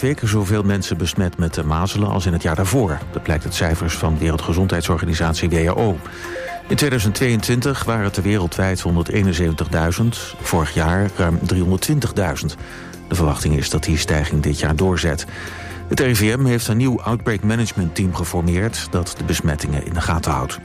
2 keer zoveel mensen besmet met de mazelen als in het jaar daarvoor. Dat blijkt uit cijfers van Wereldgezondheidsorganisatie WHO. In 2022 waren het er wereldwijd 171.000, vorig jaar ruim 320.000. De verwachting is dat die stijging dit jaar doorzet. Het RIVM heeft een nieuw Outbreak Management Team geformeerd dat de besmettingen in de gaten houdt.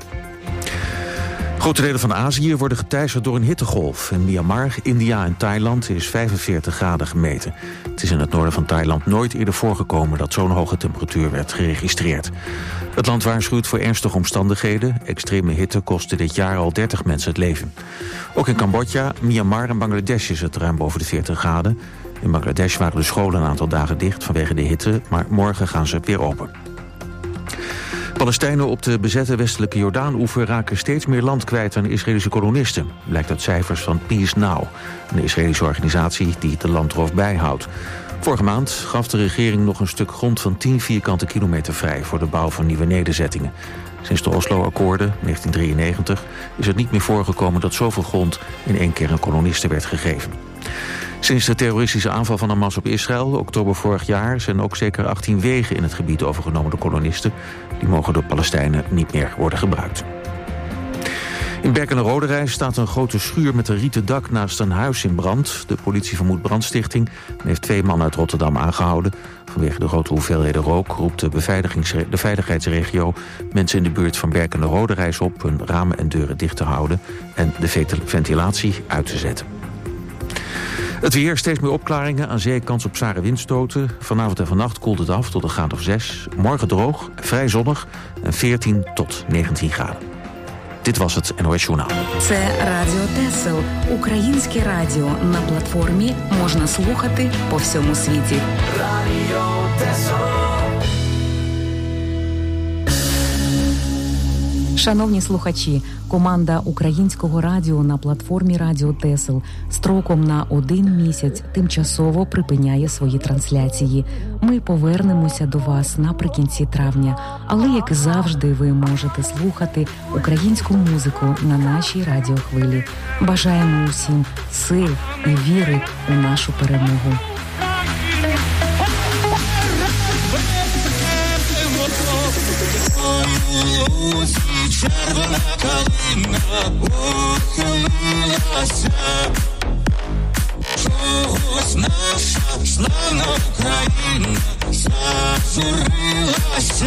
Grote delen van Azië worden geteisterd door een hittegolf. In Myanmar, India en Thailand is 45 graden gemeten. Het is in het noorden van Thailand nooit eerder voorgekomen dat zo'n hoge temperatuur werd geregistreerd. Het land waarschuwt voor ernstige omstandigheden. Extreme hitte kostte dit jaar al 30 mensen het leven. Ook in Cambodja, Myanmar en Bangladesh is het ruim boven de 40 graden. In Bangladesh waren de scholen een aantal dagen dicht vanwege de hitte, maar morgen gaan ze weer open. Palestijnen op de bezette westelijke Jordaan-oever raken steeds meer land kwijt aan Israëlische kolonisten. Blijkt uit cijfers van Peace Now, een Israëlische organisatie die de landroof bijhoudt. Vorige maand gaf de regering nog een stuk grond van 10 vierkante kilometer vrij voor de bouw van nieuwe nederzettingen. Sinds de Oslo-akkoorden, 1993, is het niet meer voorgekomen dat zoveel grond in één keer aan kolonisten werd gegeven. Sinds de terroristische aanval van Hamas op Israël, oktober vorig jaar, zijn ook zeker 18 wegen in het gebied overgenomen door kolonisten. Die mogen door Palestijnen niet meer worden gebruikt. In Berken en Roderijs staat een grote schuur met een rieten dak naast een huis in brand. De politie vermoedt brandstichting en heeft 2 mannen uit Rotterdam aangehouden. Vanwege de grote hoeveelheden rook roept de veiligheidsregio mensen in de buurt van Berken en Roderijs op hun ramen en deuren dicht te houden en de ventilatie uit te zetten. Het weer, steeds meer opklaringen, aan zee kans op zware windstoten. Vanavond en vannacht koelt het af tot een graad of 6. Morgen droog, vrij zonnig en 14 tot 19 graden. Dit was het NOS Journaal. Це Радіо Тесел, українське радіо. На платформі можна слухати по всьому світі. Радіо Тесел. Шановні слухачі, команда Українського радіо на платформі Радіо Тесел строком на 1 місяць тимчасово припиняє свої трансляції. Ми повернемося до вас наприкінці травня, але, як і завжди, ви можете слухати українську музику на нашій радіохвилі. Бажаємо усім сил і віри у нашу перемогу. Червона калина ухилилася, чогось наша славна Україна зажурилася,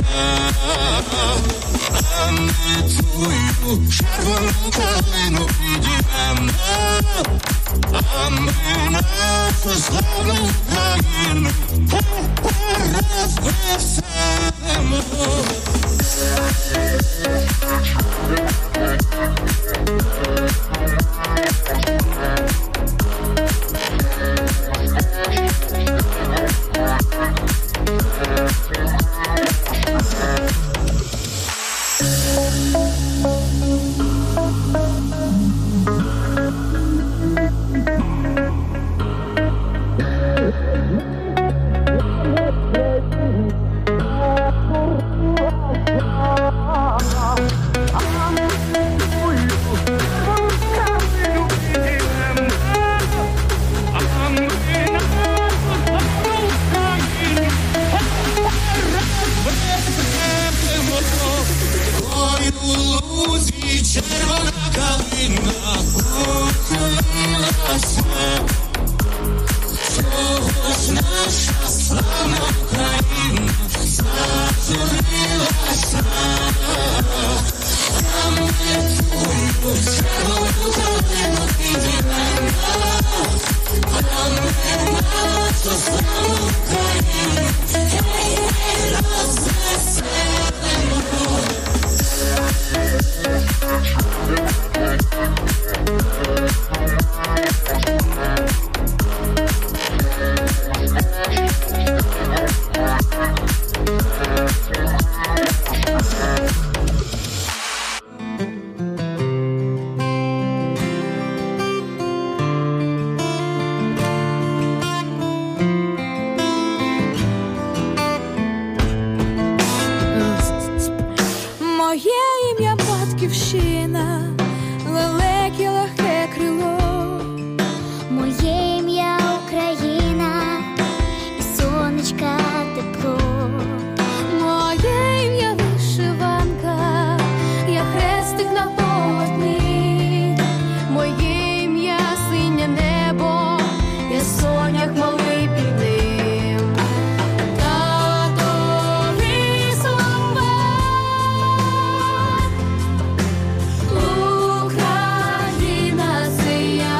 а ми твою червону калину підіймемо, а ми нашу славну Україну розвесемо. сорочка тепло. Моє ім'я вишиванка, я хрестик на полотні. Моє ім'я синє небо, я сонях малий під ним. Татові слова, Україна це я.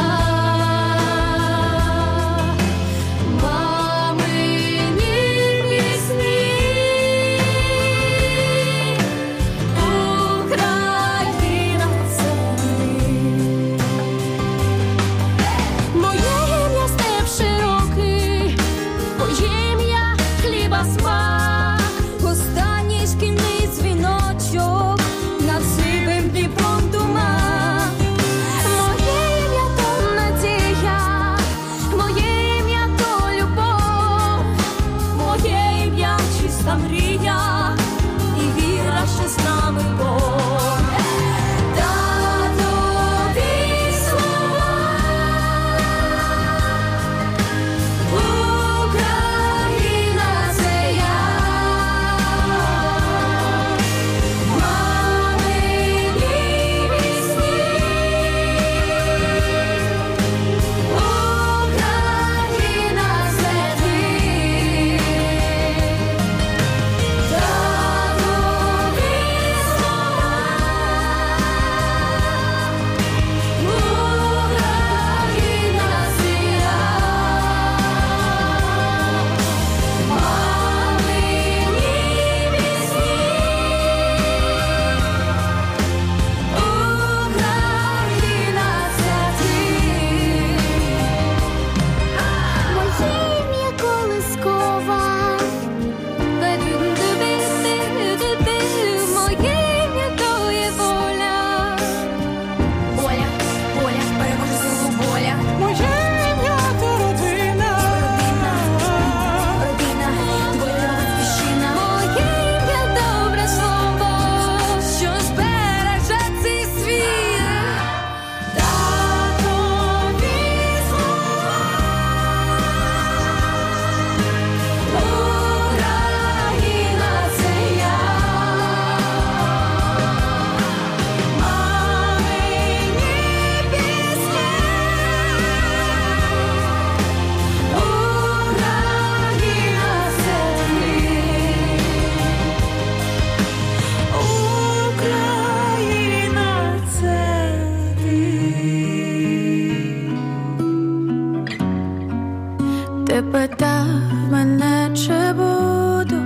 Ти питав мене, чи буду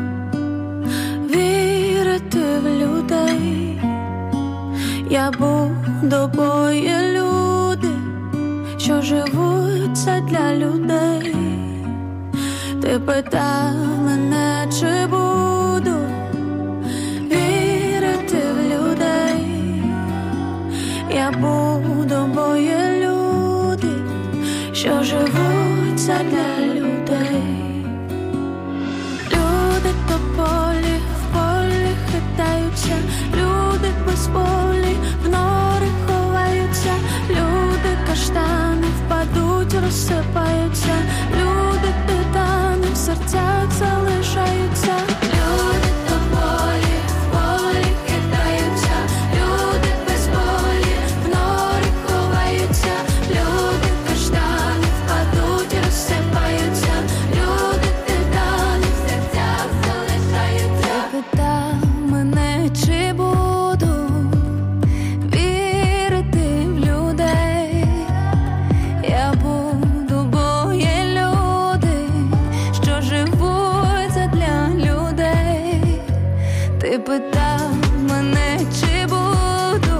вірити в людей. Я буду, бо є люди, що живуть задля людей. Ти питав мене, чи буду вірити в людей. Я буду, бо є люди, що живуть задля людей. Люди тополі в полі хитаються, люди без полі в нори ховаються, люди каштани впадуть, розсипаються, люди титани в серцях залишаються. Люди тополі в полі хитаються, люди без полі в нори ховаються, люди каштани впадуть, розсипаються, люди титани в серцях залишаються. Питав мене, чи буду вірити в людей. Я буду, бо є люди, що живуть задля людей. Ти питав мене, чи буду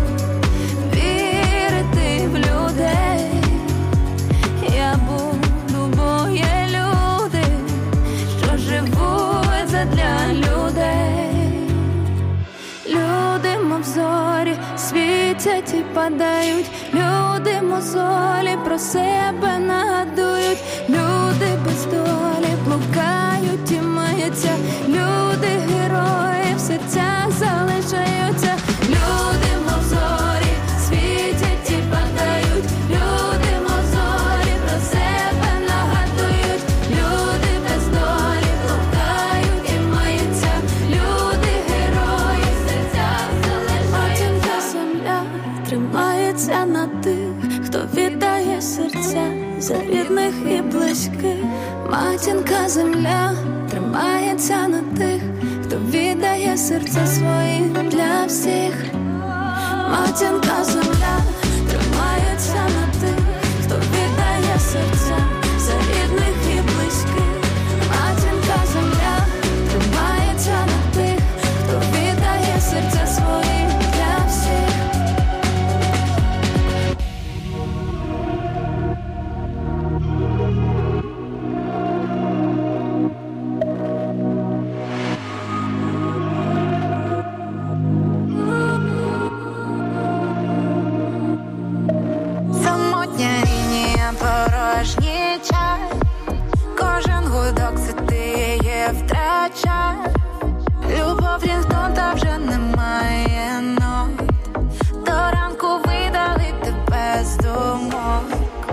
вірити в людей. Я буду, бо є люди, що живуть задля людей. Люди, мов зорі, світять і падають, люди мозолі про себе нагадують, люди без долі блукають і маються, люди герої в серцях залишаються, люди мов зорі, світять і падають, люди мов зорі про себе нагадують, люди без долі Матінка земля тримається на тих, хто віддає серце своє для всіх. Матінка земля тримається на тих, хто віддає серця за рідних і близьких. Матінка земля тримається на тих, хто віддає серця свої для всіх. Кожен гудок це ти її втрача. Любов рінгтон, та вже немає нот. До ранку видали тебе з думок.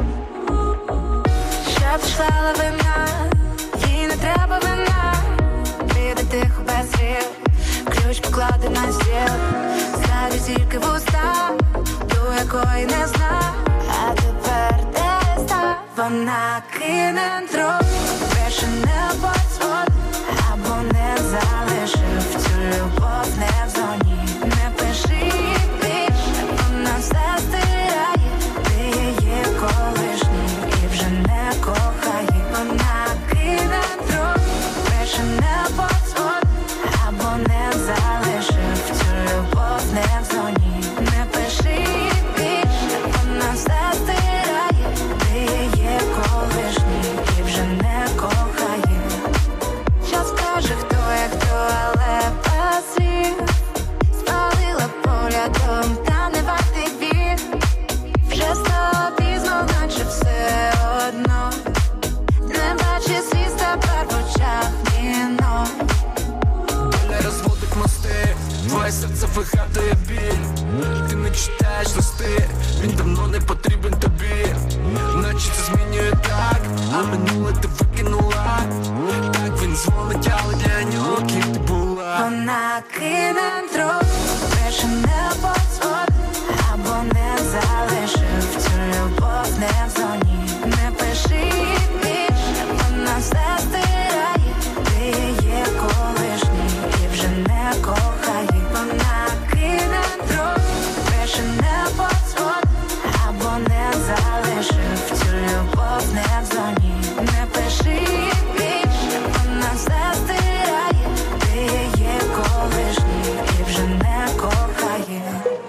Щоб пішла лавина, їй не треба вина. Піде тихо без слів, ключ поклади на стіл. Згадуй тільки вуста, ту, якої не знав. А тепер де став? Вона кине труп, більше не позволь, або не залишив цю любов не в зоні. Не пиши їй більше, вона все стирає, ти її колишній і вже не кохає. Вона кине труп, більше не позволь, або не залишив цю любов не в зоні. Не пиши їй більше, вона все стирає, ти її колишній і вже не кохає. Що скаже, хто як хто, але пасив. Спалила поглядом, та не вартий біг. Вже стало пізно, наче все одно. Не бачиш сліз тепер в очах віно. Доля розводить мости, твоє серце вигадує біль. Ти не читаєш листи, він давно не потрібен тобі. Наче це змінює так, а минуле ти викинула. Так він дзвонить, але для нього ким ти була. Вона кине труп, більше не позволь, або не залишив цю любов не в зоні. Не пиши їй більше, вона все стирає, ти її колишній і вже не кохає. Вона кине труп, більше не позволь, або не залишив цю любов не в зоні. Не пиши їй більше, вона все стирає, ти її колишній і вже не кохає.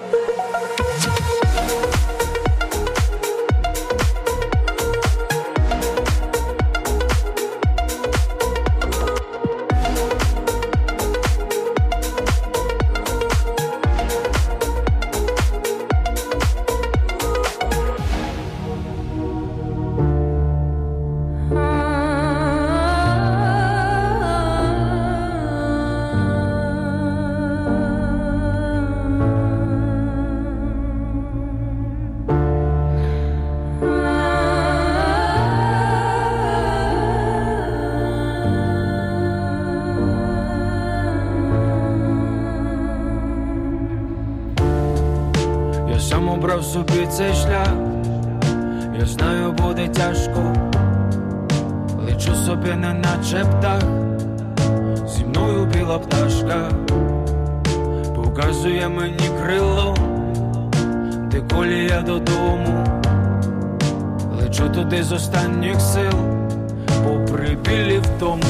Я сам обрав собі цей шлях, я знаю, буде тяжко. Лечу собі не наче птах, зі мною біла пташка показує мені крило, де колія додому. Лечу туди з останніх сил, попри білі втому.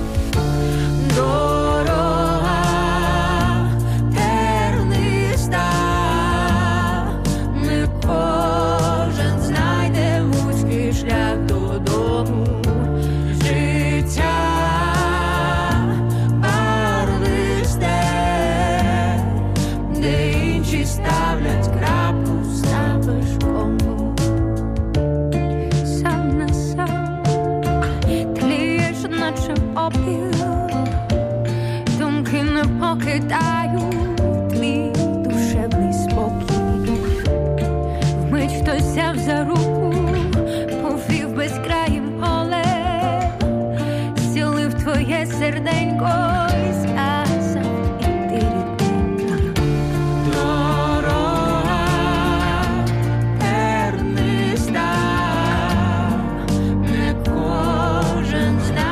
Дорога терниста, не кожен знайде вузький шлях додому. Життя барвисте, де інші ставлять крапку, ставиш кому. Сам на сам тлієш, наче попіл. Думки не покидають твій душевний спокій. Вмить хтось взяв за руку, повів безкраїм полем, зцілив твоє серденько і сказав: іди, рідненька. Дорога терниста, не кожен знає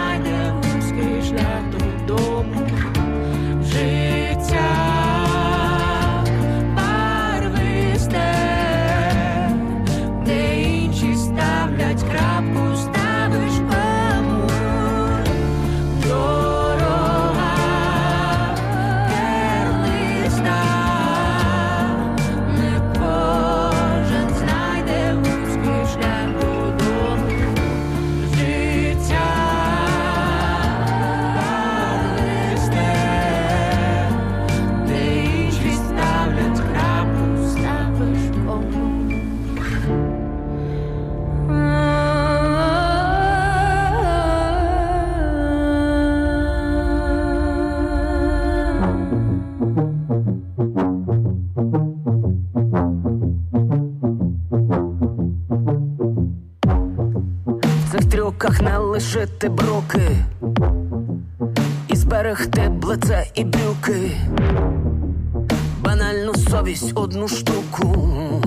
залишити бруки і зберегти блице і брюки, банальну совість одну штуку.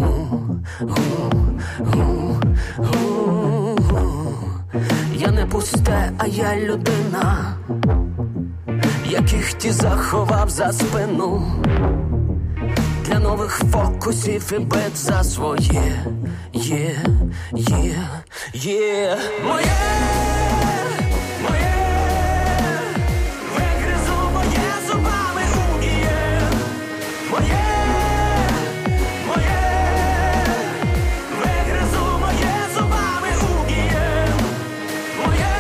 Я не пусте, а я людина, яких ті заховав за спину, для нових фокусів і бит за своє. Моє, вигризу моє зубами уніє. Моє, вигризу моє зубами уніє. Моє,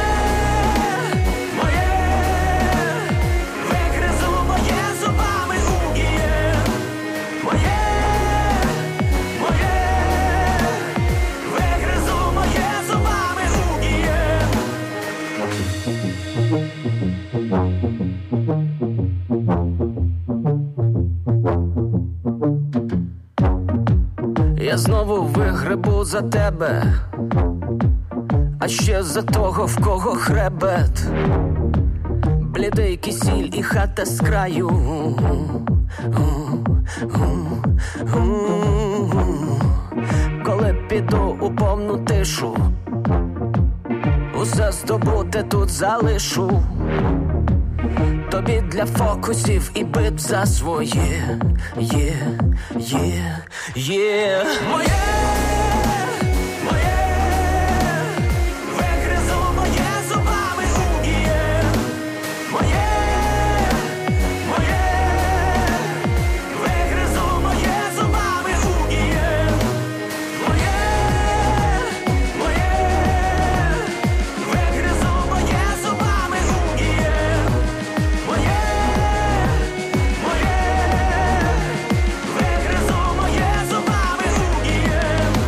вигризу моє зубами уніє. Моє, вигризу моє зубами уніє. Я знову вигребу за тебе, а ще за того, в кого хребет, блідий кисіль і хата з краю. Коли піду у повну тишу, усе здобуте тут залишу. Тобі для фокусів і бит за своє. Моє, вигризу моє зубами уніє. Моє, вигризу моє зубами уніє. Моє, вигризу моє зубами уніє. Моє, вигризу моє зубами уніє.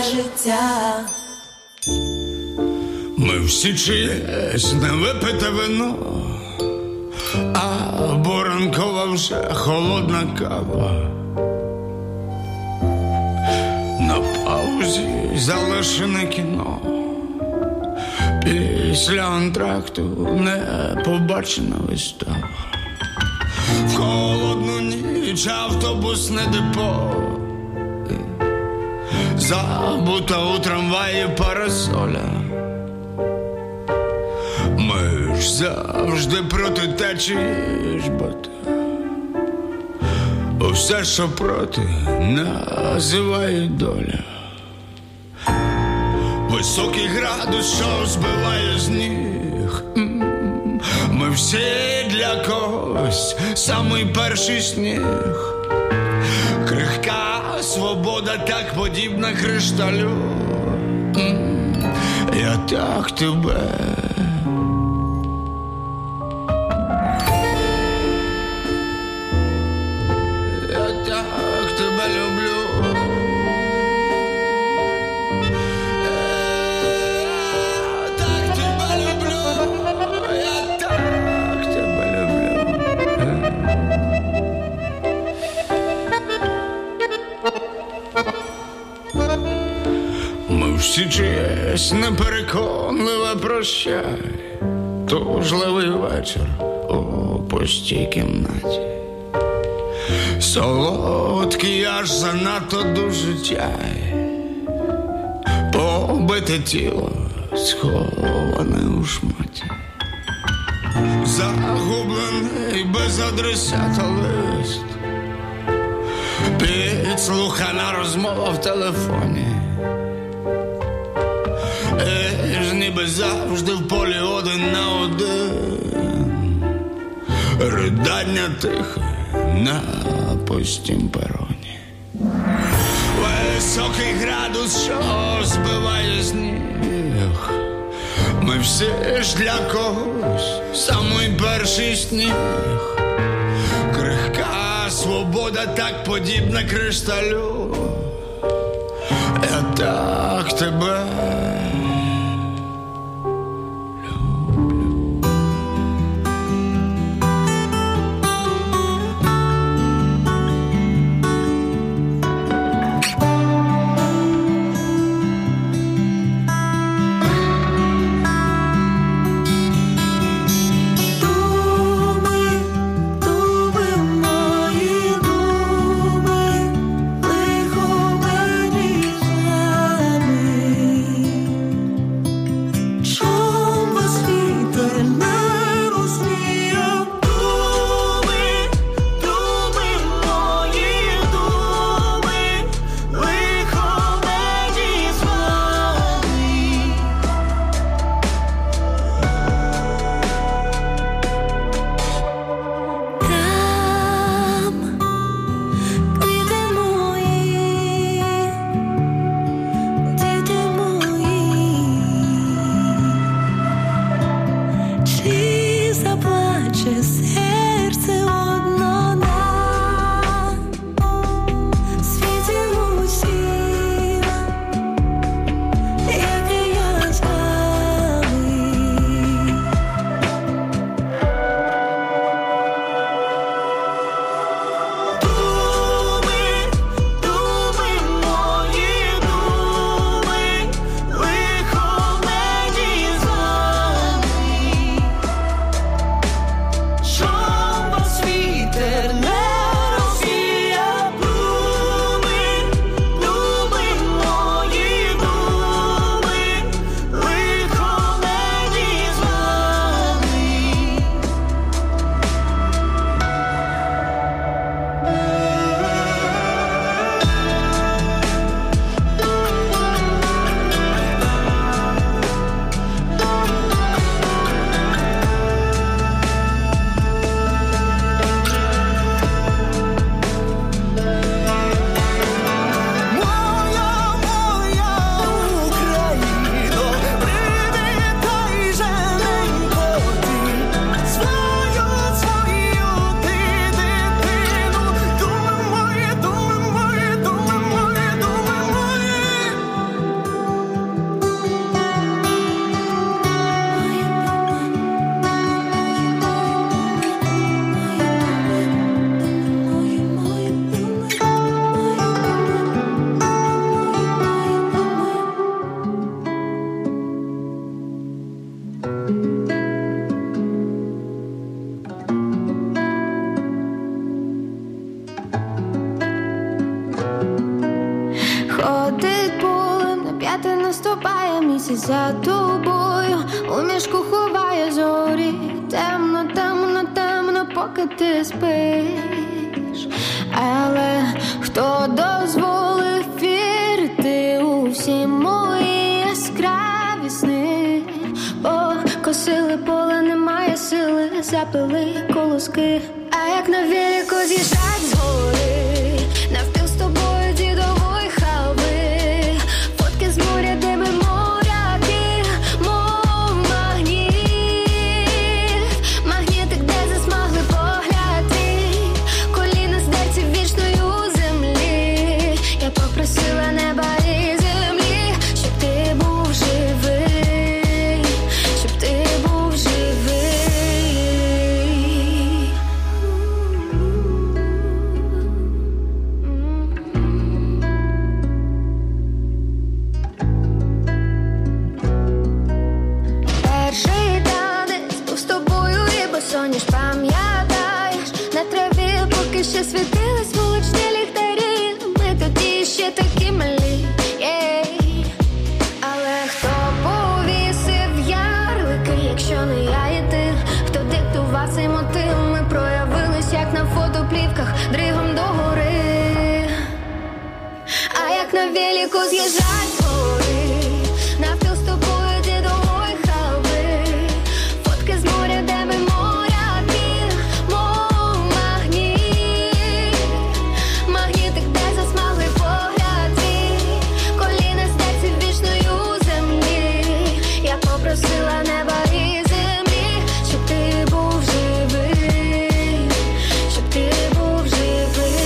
життя. Ми всі чиєсь невипите вино, або ранкова вже холодна кава. На паузі залишене кіно, після антракту не побачена вистава. В холодну ніч автобусне депо, забута у трамваї парасоля. Ми ж завжди проти течії жбати. Все, що проти, називає доля. Високий градус, що збиває з ніг. Ми всі для когось самий перший сніг. Крихка свобода так подібна кришталю. Я так тебе. Всі чиєсь непереконливе прощай, тужливий вечір у пустій кімнаті. Солодкий аж занадто дуже чай, побите тіло сховане у шматі. Загублений без адресата лист, підслухана розмова в телефоні. Ніби завжди в полі один на один, ридання тихе на пустім пероні. Високий градус, що збиває сніг. Ми всі ж для когось самий перший сніг. Крихка свобода так подібна кришталю. Я так тебе. Лихо мені з вами. ступає місяць за тобою, у мішку ховає зорі. Темно, темно, темно, поки ти спиш. Але хто дозволив вірити у всі мої яскраві сни? Покосили поле, немає сили, запили колоски. А як на велику з'їжджать з гори, навпіл з тобою дідової халви. Фотки з моря, де ми моряки, мов магніт. Магнітик, де засмагли погляд твій. Коліна здерті вічною землі. Я попросила неба і землі, щоб ти був живий, щоб ти був живий. Перший танець був з тобою і босоніж, пам'ятаєш? На траві поки ще світились вуличні ліхтарі. Ми тоді ще такі малі, єй. Але хто повісив ярлики, якщо не я і ти? Хто диктував цей мотив? Ми проявились, як на фотоплівках, дригом догори. А як на велику з'їжджать з гори, навпіл з тобою дідової халви. Фотки з моря, де ми моряки, мов магніт. Магнітик, де засмагли погляд твій. Коліна здерті вічною землі. Я попросила неба і землі, щоб ти був живий, щоб ти був живий.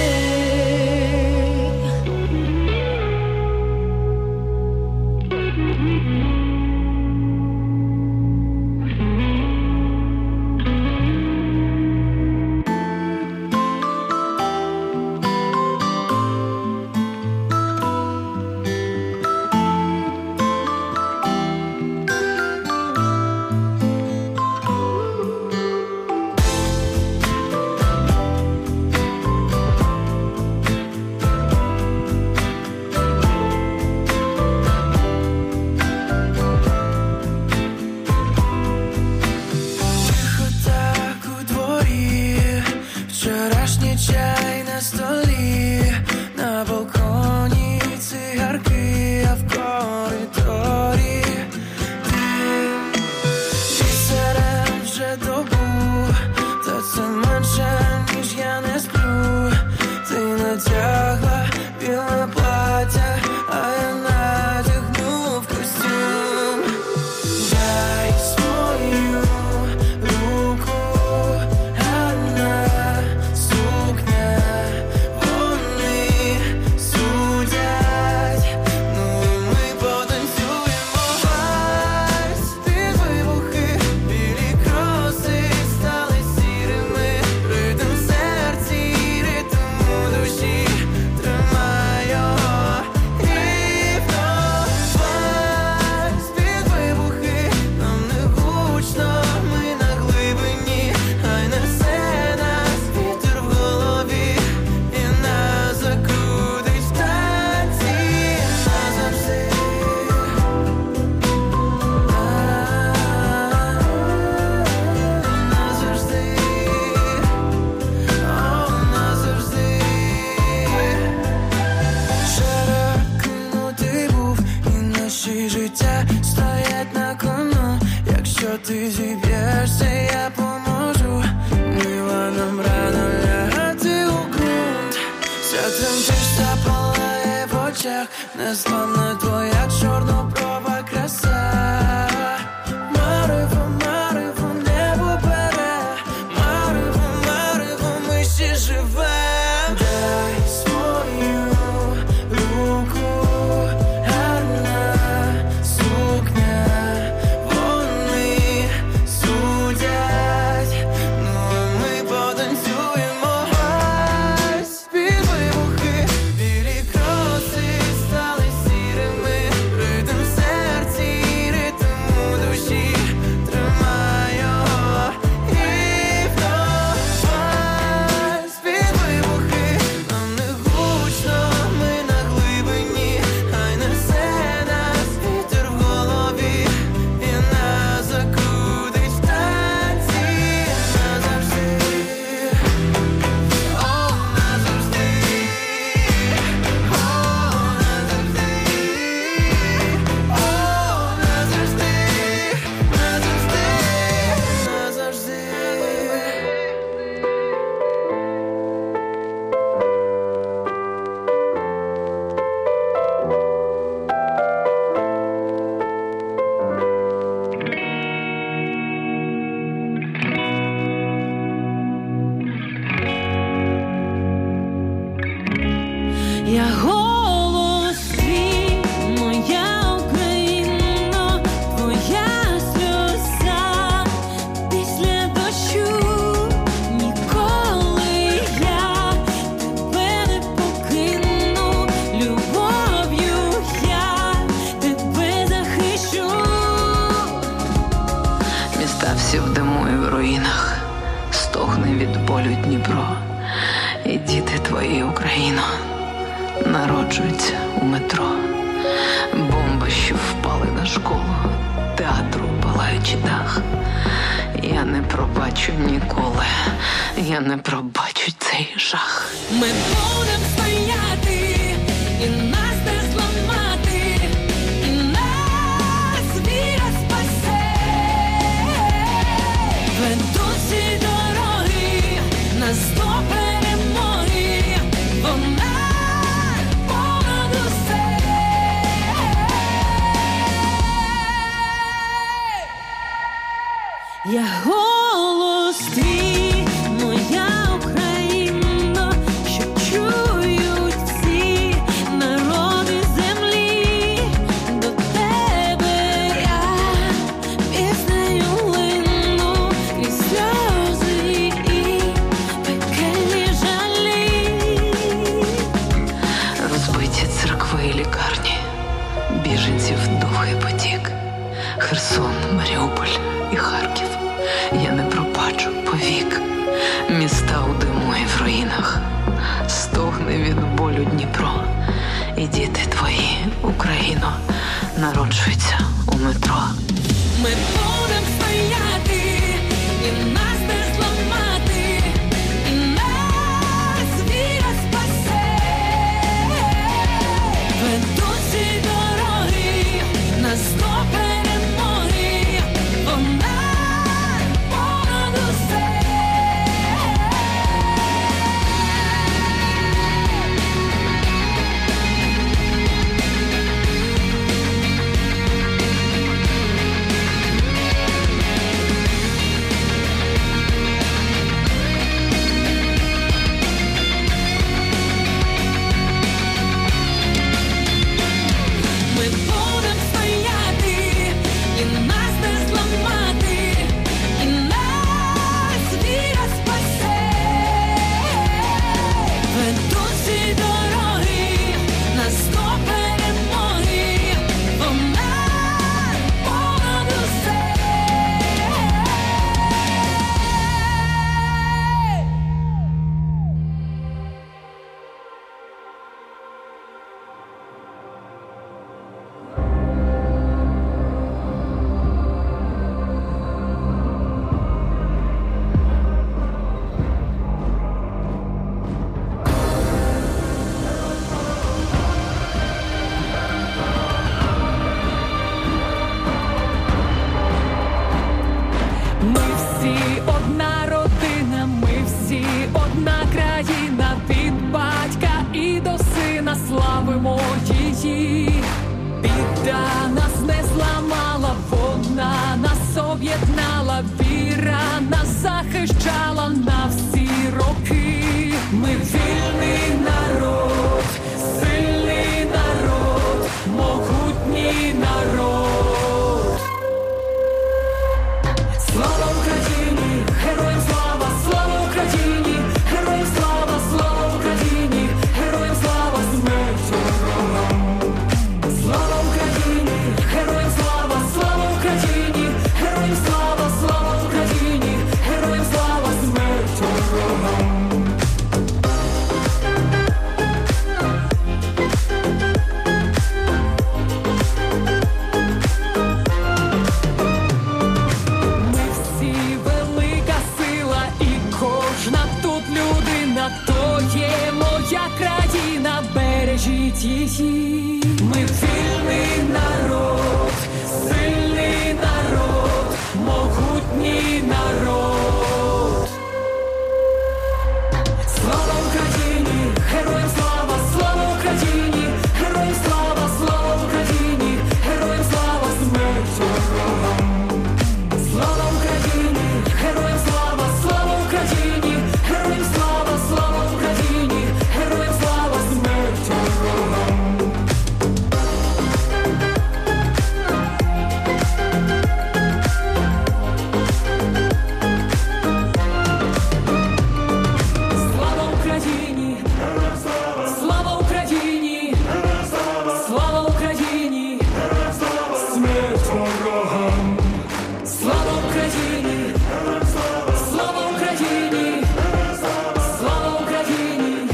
Тихо так у дворі, вчорашній чай на столі, на балконі цигарки, а в коридорі ти. Бісерем вже добу, та це менше, ніж я не сплю. Ти натягла біле плаття, а я натягнув костюм. Дай свою руку, гарна сукня, вони судять, ну і ми потанцюємо вальс під вибухи, білі кроси стали сірими, ритм в серці, ритм у душі, тримай його рівно. Вальс під вибухи, нам не гучно, ми на глибині, хай несе нас вітер в голові і нас закрутить в танці назавжди. Назавжди, назавжди. Вчора кинутий був, і наші життя стоять на кону. Якщо ти зіб'єшся, я поможу. Мила, нам рано лягати у ґрунт. Вся тремтиш, запалає в очах, неславна твоя чорноброва краса. Марево, марево, небо бере, марево, марево, ми ще живем. Дай свою руку, гарна сукня, вони судять, ну і ми потанцюємо вальс під вибухи, білі кроси стали сірими, ритм в серці, ритм діти твої, Україно, народжуються у метро. Бомби, що впали на школу, театру палаючи дах. Я не пробачу ніколи, я не пробачу цей жах. Ми будем стояти, і нас не зламати, і нас віра спасе. Ведуть ці дороги нас до перемоги, вона понад усе. Я голос твій, моя Україно, що чують всі народи землі. До тебе я піснею лину крізь сльози і пекельні жалі. Розбиті церкви і лікарні, біженців довгий потік. Херсон, Маріуполь і Харків. Я не пробачу повік. Міста у диму і в руїнах. Стогне від болю Дніпро. І діти твої, Україно, народжуються у метро. Ми будем стояти, і нас не зламати, і нас віра спасе. Ведуть ці дороги нас до перемоги, вона понад усе. Ми будем стояти, і нас не зламати, і нас віра спасе. Ведуть ці дороги нас до перемоги, вона понад усе. Ми всі одна родина, ми всі одна країна, від батька і до сина славимо її. Біда нас не зламала, вона нас об'єднала, віра нас захищала на всі роки. Ми вільний народ, сильний народ, могутній народ. Слава Україні, героям слава, слава Україні, героям слава, слава Україні, героям слава, смерть ворогам. Слава Україні, героям слава, слава Україні, героям слава, слава Україні, героям слава, смерть ворогам. Ми всі велика сила, і кожна тут людина, то є моя країна, бережіть її. Ми вільний народ, сильний народ, могутній народ. Слава Україні, героям слава, слава Україні, героям слава, слава Україні, героям слава, смерть ворогам. Слава Україні, героям слава, слава Україні, героям слава, слава Україні, героям слава, смерть ворогам. Україні, слава Україні,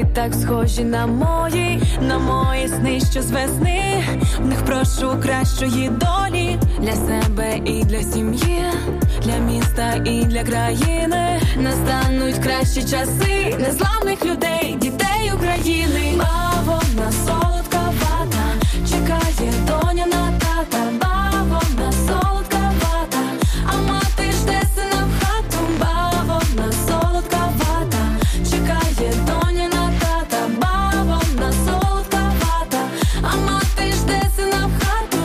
вони так схожі на мої сни, що з весни. В них прошу кращої долі для себе і для сім'ї, для міста і для країни. Настануть кращі часи незламних людей, дітей України. Бавовна, солодка вата, чекає доня на тата. Бавовна, солодка вата, а мати жде сина в хату. Бавовна, солодка вата, чекає доня на тата. Бавовна, солодка вата, а мати жде сина в хату.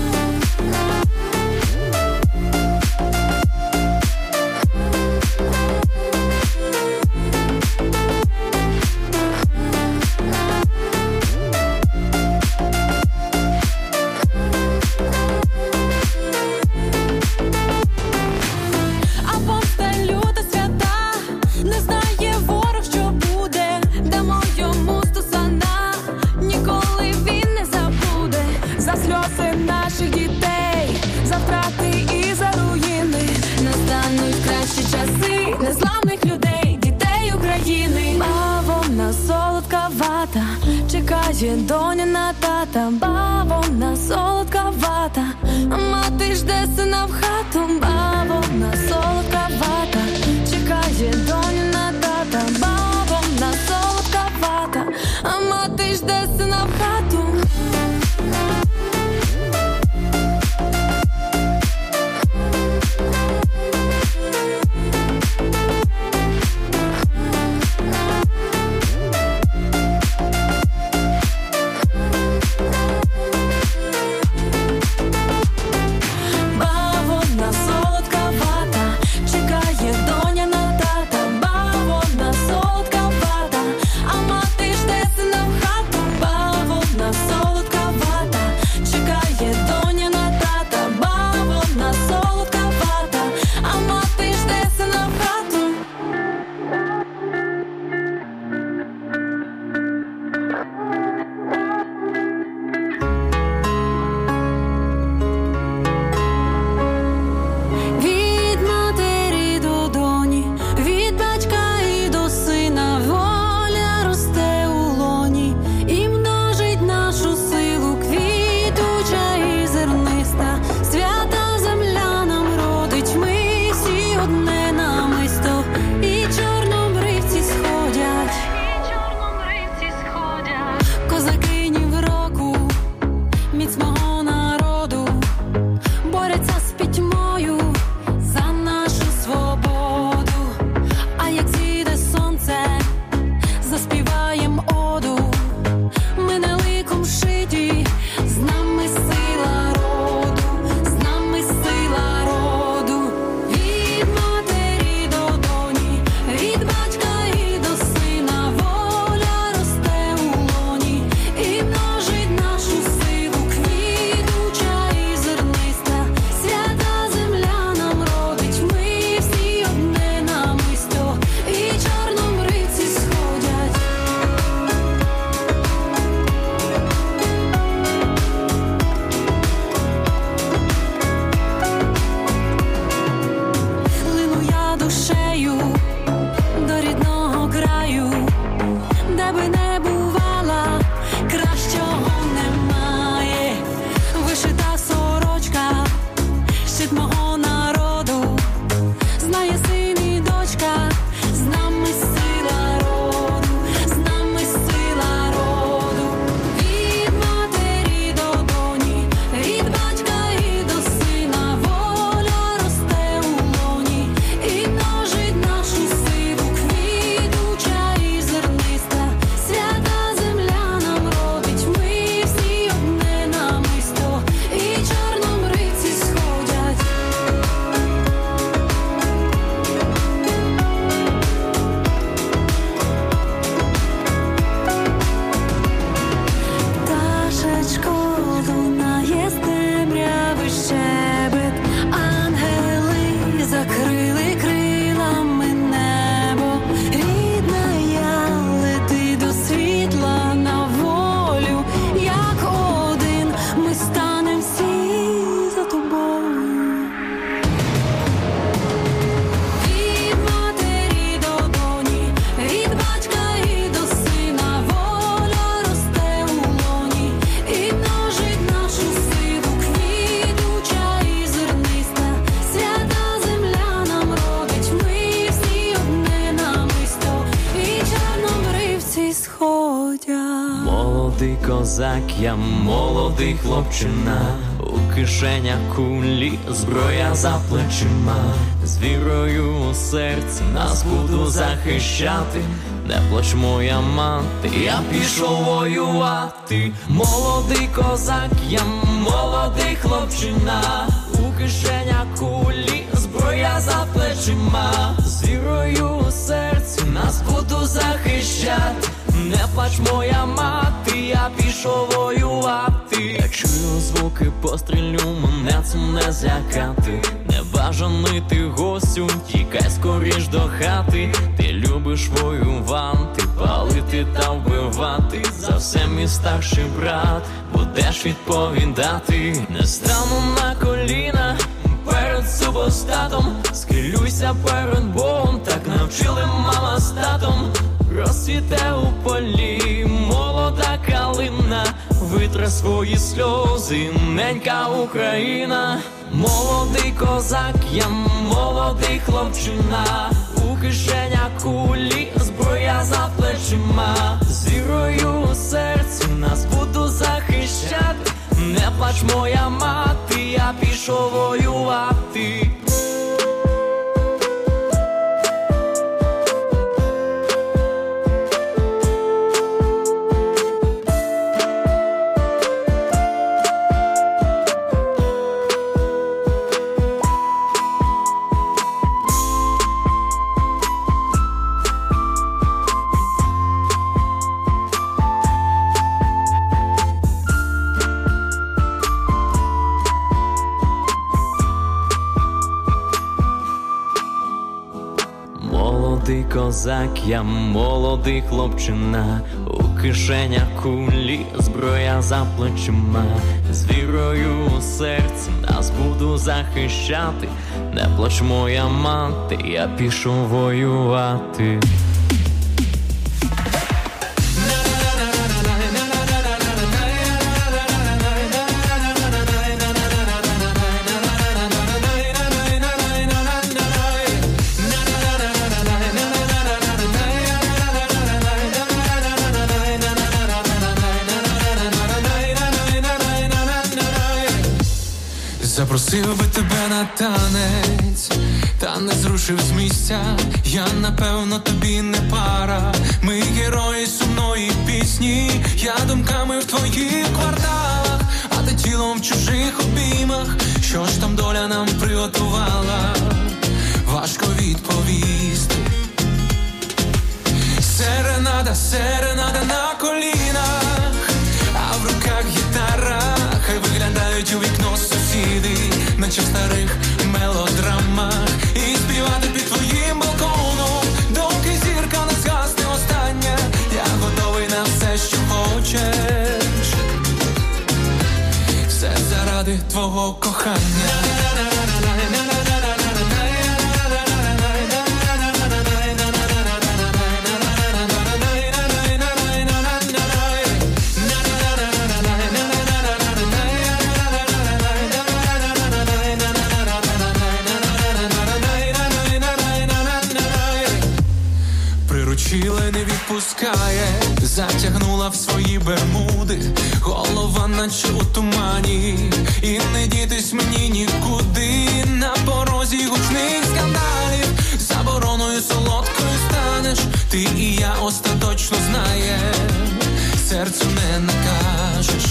А помста люта свята, не знає ворог, що буде. Дамо йому стосана, ніколи він не забуде. За сльози наших дітей, за втрати і за руїни. Настануть кращі часи незламних людей, дітей України. Бавовна, солодка вата, чекає доня на тата. Бавовна, солодка вата, а мати жде сина в хату. Бавовна, солодка вата, чекає доня на тата. Бавовна, солодка вата, а мати жде сина в хату. Бавовна, молодий козак, я молодий хлопчина, у кишенях кулі, зброя за плечима, з вірою у серці нас буду захищати. Не плач, моя мати, я пішов воювати. Молодий козак, я молодий хлопчина, у кишенях кулі, зброя за плечима, з вірою у серці нас буду захищати. Не плач, моя мати, я пішов воювати. Я чую звуки пострілю, мене цим не злякати. Небажаний ти гостю, тікай скоріш до хати. Ти любиш воювати, палити та вбивати. За все мій старший брат, будеш відповідати. Не стану на коліна перед супостатом, схилюйся перед Богом, так навчили мама з татом. Розцвіте у полі молода калина, витре свої сльози ненька Україна. Молодий козак, я молодий хлопчина, у кишенях кулі, зброя за плечима, з вірою у серці нас буду захищати. Не плач, моя мати, я пішов воювати. Молодий козак, я молодий хлопчина, у кишенях кулі, зброя за плечима, з вірою у серці нас буду захищати. Не плач, моя мати, я пішов воювати. Запросив би тебе на танець, та не зрушив з місця. Я, напевно, тобі не пара. Ми герої сумної пісні. Я думками в твоїх кварталах, а ти тілом в чужих обіймах. Що ж там доля нам приготувала? Важко відповісти. Серенада, серенада на колінах, а в руках гітара. Хай виглядають у вікно сусіди, наче в старих мелодрамах. І співати під твоїм балконом, доки зірка не згасне остання. Я готовий на все, що хочеш, все заради твого кохання. Не відпускає, затягнула в свої бермуди, голова наче у тумані, і не дітись мені нікуди. На порозі гучних скандалів, забороною солодкою станеш. Ти і я остаточно знаєм, серцю не накажеш.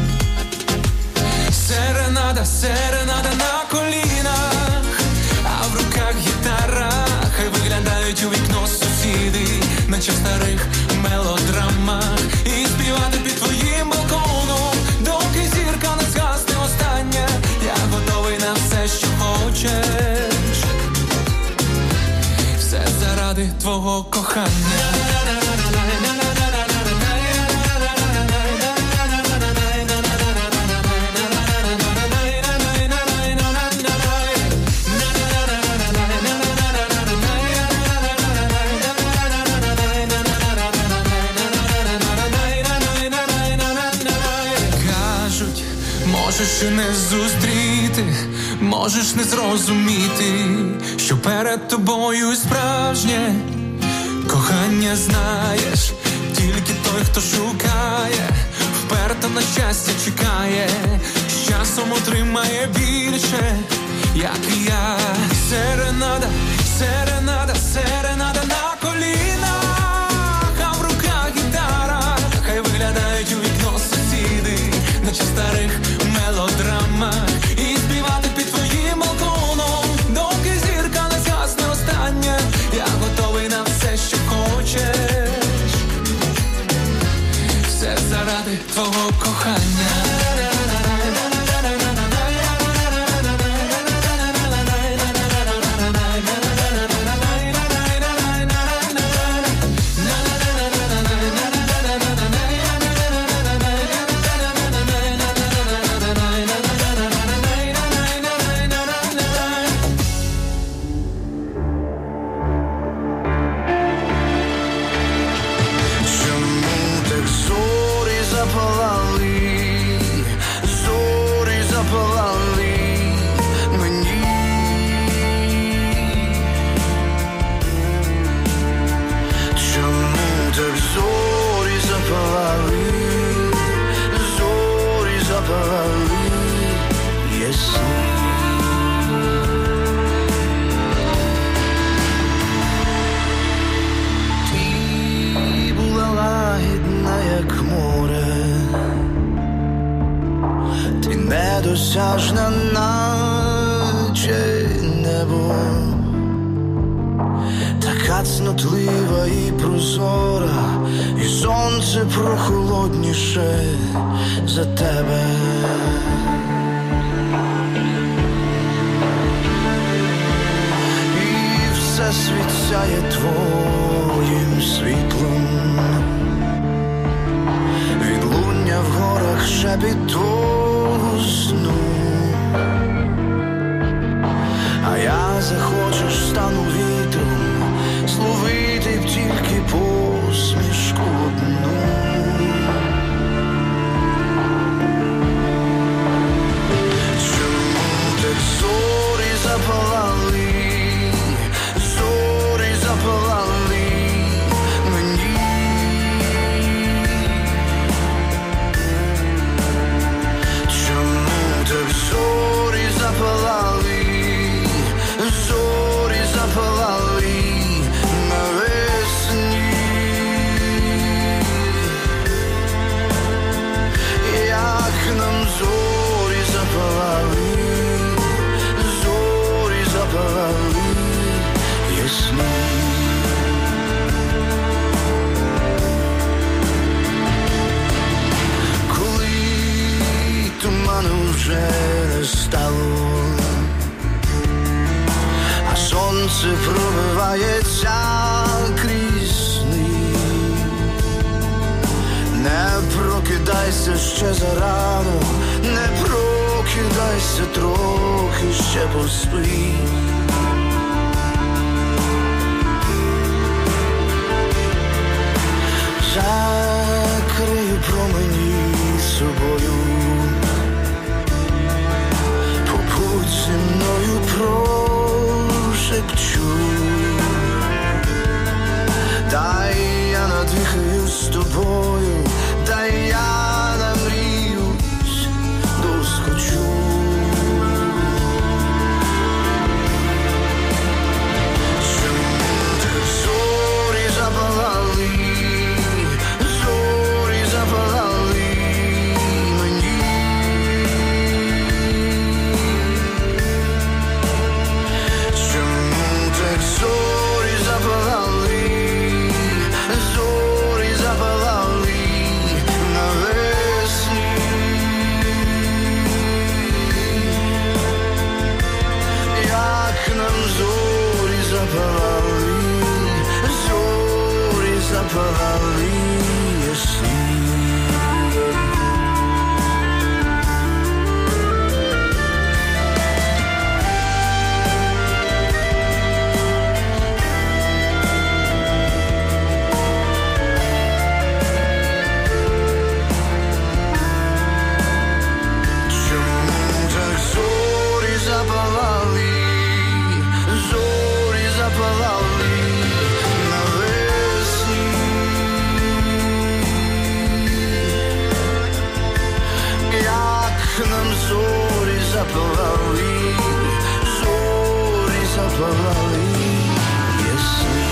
Серенада, серенада на колінах, а в руках гітара. Хай виглядають у вікно сусіди, наче в старих мелодрамах. І співати під твоїм балконом, доки зірка не згасне остання. Я готовий на все, що хочеш, все заради твого кохання. Можеш і не зустріти, можеш не зрозуміти, що перед тобою справжнє кохання знаєш. Тільки той, хто шукає, вперта на щастя чекає, з часом отримає більше, як і я. Серенада, серенада, серенада на колінах, а в руках гітара. Хай виглядають у вікно сусіди, наче в старих мелодрамах, і співати під твоїм балконом, доки зірка не згасне остання. Я готовий на все, що хочеш, все заради твого кохання. Недосяжна, наче небо, така цнотлива і прозора, і сонце прохолодніше за тебе. І все світ сяє твоїм світлом, відлуння в горах шепіт твого сну. А я захочеш, стану вітром, зловити б тільки посмішку одну. Чому так зорі запалали, зорі запалали мені? Чому так зорі запалали, зорі запалали навесні? Як нам зорі запалали, зорі запалали ясні. Коли туману вже не стало, а сонце пробивається крізь сни, не прокидайся ще зарано, не прокидайся трохи, ще поспи. Закрию промені собою, побудь зі мною, прошепчу. Дай я надихаю з тобою, дай я намріюсь, доскочу. vallei je sliep.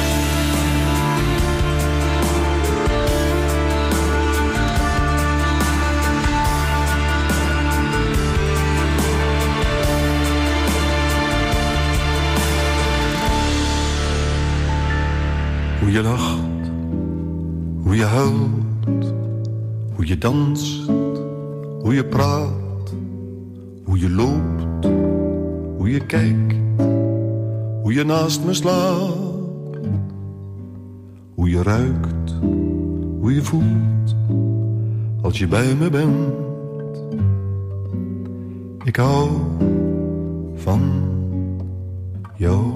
Hoe je lacht, hoe je huilt, hoe je danst, hoe je praat, hoe je loopt, hoe je kijkt, hoe je naast me slaapt, hoe je ruikt, hoe je voelt, als je bij me bent. Ik hou van jou.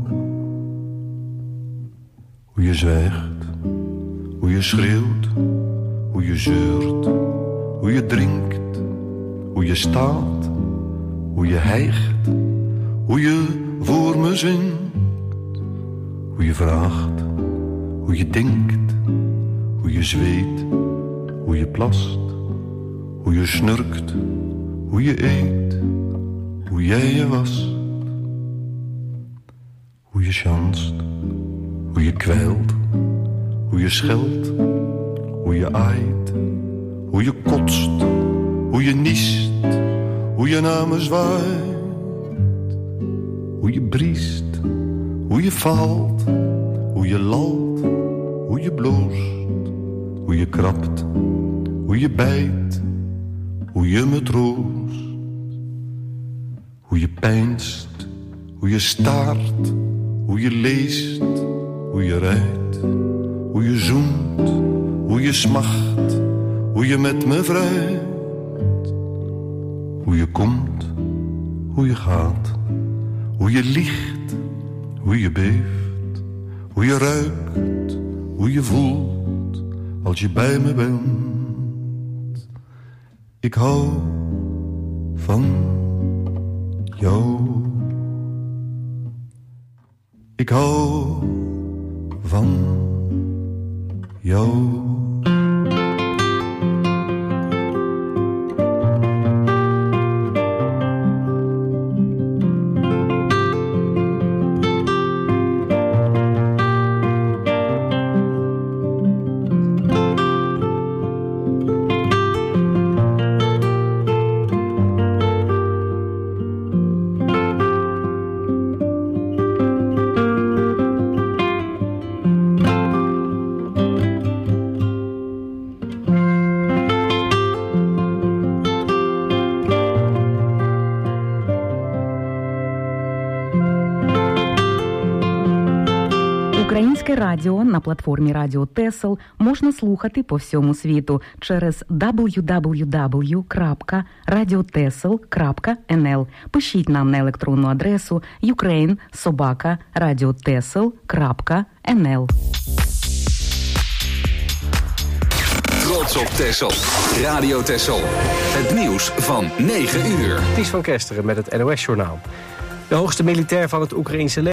Hoe je zwijgt, hoe je schreeuwt, hoe je zeurt, hoe je drinkt, hoe je staat, hoe je hijgt, hoe je voor me zingt, hoe je vraagt, hoe je denkt, hoe je zweet, hoe je plast, hoe je snurkt, hoe je eet, hoe jij je wast, hoe je chanst, hoe je kwijlt, hoe je scheldt, hoe je aait, hoe je kotst, hoe je niest, hoe je naar me zwaait, hoe je briest, hoe je valt, hoe je lalt, hoe je bloost, hoe je krabt, hoe je bijt, hoe je me troost, hoe je peinst, hoe je staart, hoe je leest, hoe je rijdt, hoe je zoent, hoe je smacht, hoe je met me vrijt, hoe je komt, hoe je gaat, hoe je liegt, hoe je beeft, hoe je ruikt, hoe je voelt, als je bij me bent. Ik hou van jou. Ik hou van jou. Українське радіо на платформі Радіо Тесел можна слухати по всьому світу через www.radiotesel.nl. Пишіть нам на електронну адресу ukraine@radiotesel.nl. Trots op Texel. Radio Texel. Het nieuws van 9 uur. Ties van Kesteren met het NOS-journaal. De hoogste militair van het Oekraïense leger